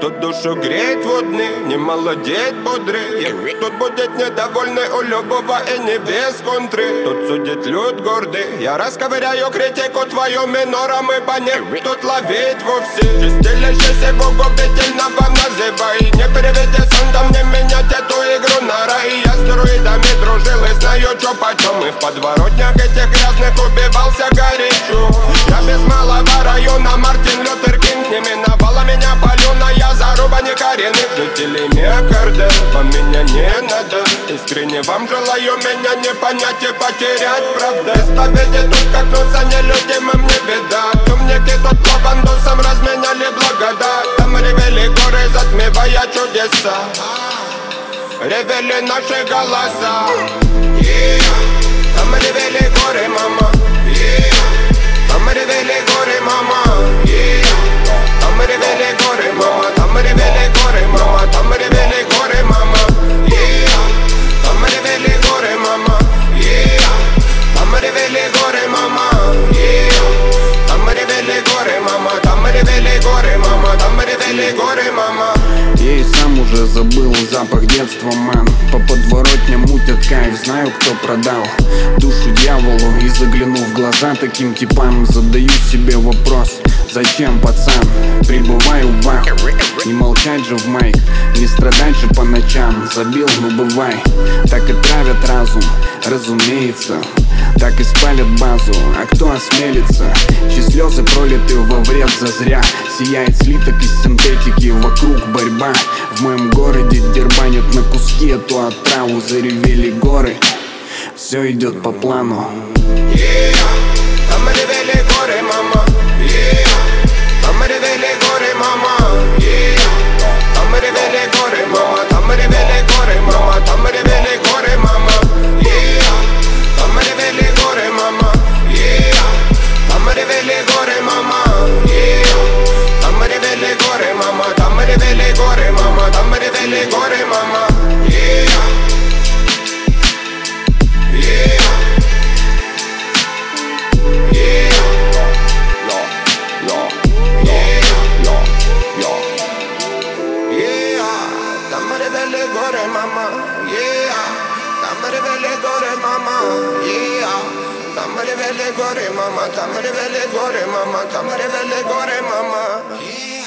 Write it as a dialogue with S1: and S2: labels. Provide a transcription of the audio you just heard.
S1: Тут душу греет водный, не молодеет бодрый. Тут будет недовольный у любого и не без контры. Тут судит люд гордый. Я расковыряю критику твою минором и по ней тут ловить вовсе. Чистилище его губительного называй. Не переведи сандом, не менять эту игру на рай. Я с друидами дружил и знаю, чё почем. И в подворотнях этих грязных убивался горячо. Я без малого района Мартин Лютер Кинг. Не миновала меня полюна, я заруба не коренных жителей миокарда. Вам меня не надо, искренне вам желаю меня не понять и потерять, правда. Исповеди тут как носа нелюдимым не видать. Умники тут по бандусам разменяли благодать. Там ревели горы, затмевая чудеса. Ревели наши голоса. Там ревели горы, мама. Там ревели горы, мама. Там ревели горы, мама. Там ревели горы, мама. Там ревели горы, мама. Там ревели горы, мама. Там ревели горы, мама. Там ревели горы, мама. Там ревели горы, мама. Там ревели горы, мама.
S2: Я и сам уже забыл запах детства, мэн. По подворотням мутят кайф, знаю, кто продал душу дьяволу. И заглянув в глаза таким типам, задаю себе вопрос: зачем, пацан? Прибываю в ваху, не молчать же в майк, не страдать же по ночам. Забил, ну бывай. Так и травят разум, разумеется. Так и спалят базу, а кто осмелится? Чьи слезы пролиты во вред зазря. Сияет слиток из синтетики, вокруг борьба. В моем городе дербанят на куски эту отраву. Заревели горы, все идет по плану.
S1: Там ревели горы, мама. Там ревели горы, мама. Там ревели горы, мама. Там ревели горы, мама. Там ревели горы, мама. Там ревели горы, мама. Там ревели горы, мама. Там ревели горы, мама. Там ревели горы, мама. Там ревели горы, мама. Там ревели горы, мама. Там ревели горы, мама. Там ревели горы, мама. Там ревели горы, мама. Там ревели горы, мама.